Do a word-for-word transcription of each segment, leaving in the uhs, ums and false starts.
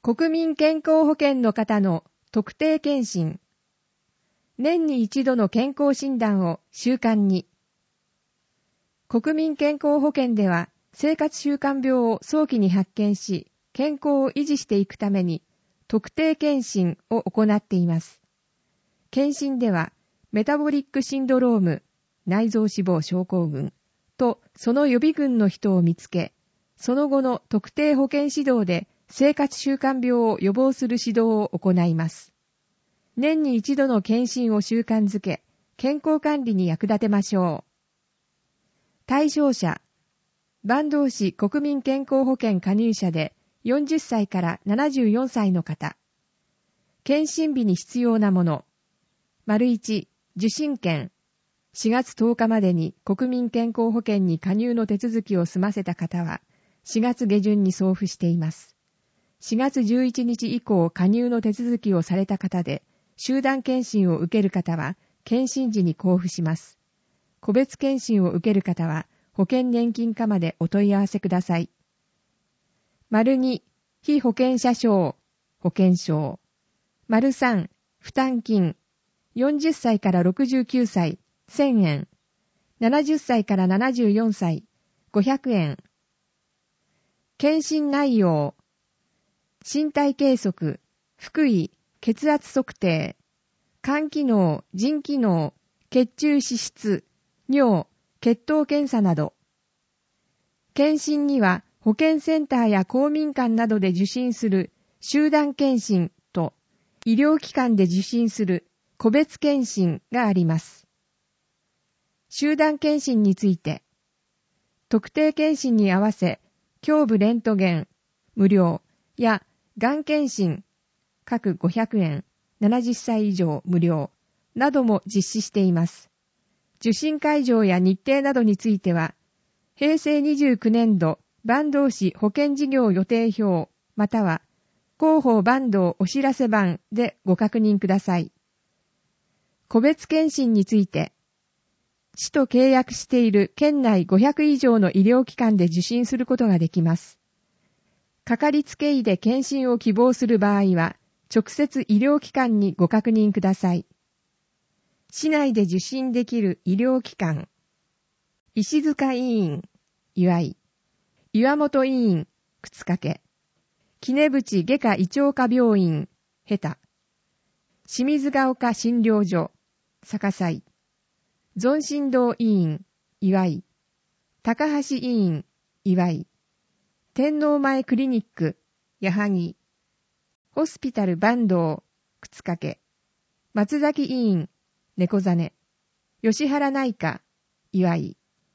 国民健康保険の方の特定健診。年に一度の健康診断を習慣に。国民健康保険では生活習慣病を早期に発見し、健康を維持していくために特定健診を行っています。健診ではメタボリックシンドローム、内臓脂肪症候群とその予備群の人を見つけ、その後の特定保健指導で生活習慣病を予防する指導を行います。年に一度の健診を習慣づけ、健康管理に役立てましょう。対象者、坂東市国民健康保険加入者でよんじゅっさいからななじゅうよんさいの方。検診日に必要なもの。丸いち、受診券。しがつとおかまでに国民健康保険に加入の手続きを済ませた方は、しがつ下旬に送付しています。しがつじゅういちにち以降加入の手続きをされた方で、集団検診を受ける方は、検診時に交付します。個別検診を受ける方は、保険年金課までお問い合わせください。丸に、被保険者証、保険証。丸さん、負担金。よんじゅっさいからろくじゅうきゅうさい、せんえん。ななじゅっさいからななじゅうよんさい、ごひゃくえん。検診内容。身体計測、腹囲、血圧測定、肝機能、腎機能、血中脂質、尿、血糖検査など。検診には保健センターや公民館などで受診する集団検診と医療機関で受診する個別検診があります。集団検診について、特定検診に合わせ、胸部レントゲン、無料やがん検診、各ごひゃくえん、ななじゅっさい以上無料なども実施しています。受診会場や日程などについては、へいせいにじゅうきゅうねんど坂東市保険事業予定表または広報坂東お知らせ版でご確認ください。個別検診について、市と契約している県内ごひゃくいじょうの医療機関で受診することができます。かかりつけ医で検診を希望する場合は、直接医療機関にご確認ください。市内で受診できる医療機関。石塚医院、岩井。岩本医院、靴掛。杵渕外科胃腸科病院、ヘタ。清水ヶ丘診療所、逆西。存心堂医院、岩井。高橋医院、岩井。天皇前クリニック、矢作。ホスピタル坂東、靴掛。松崎医院、猫実。吉原内科、岩井。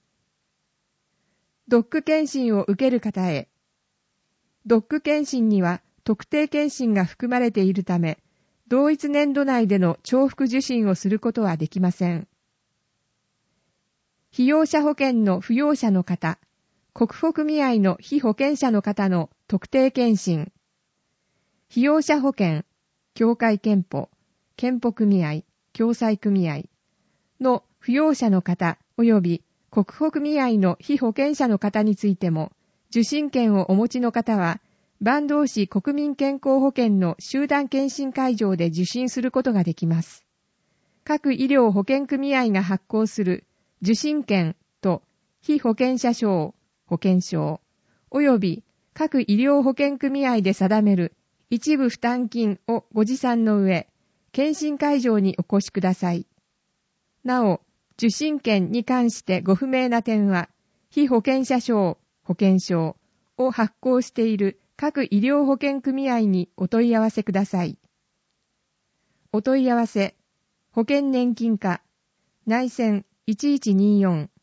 ドック検診を受ける方へ。ドック検診には特定検診が含まれているため、同一年度内での重複受診をすることはできません。被用者保険の扶養者の方、国保組合の被保険者の方の特定検診。被用者保険、協会憲法、健保組合、共済組合の扶養者の方及び国保組合の被保険者の方についても、受診券をお持ちの方は、坂東市国民健康保険の集団検診会場で受診することができます。各医療保険組合が発行する受診券と被保険者証、保険証、及び各医療保険組合で定める一部負担金をご持参の上、検診会場にお越しください。なお、受診券に関してご不明な点は、被保険者証、保険証を発行している各医療保険組合にお問い合わせください。お問い合わせ、保険年金課、内線いちいちにーよん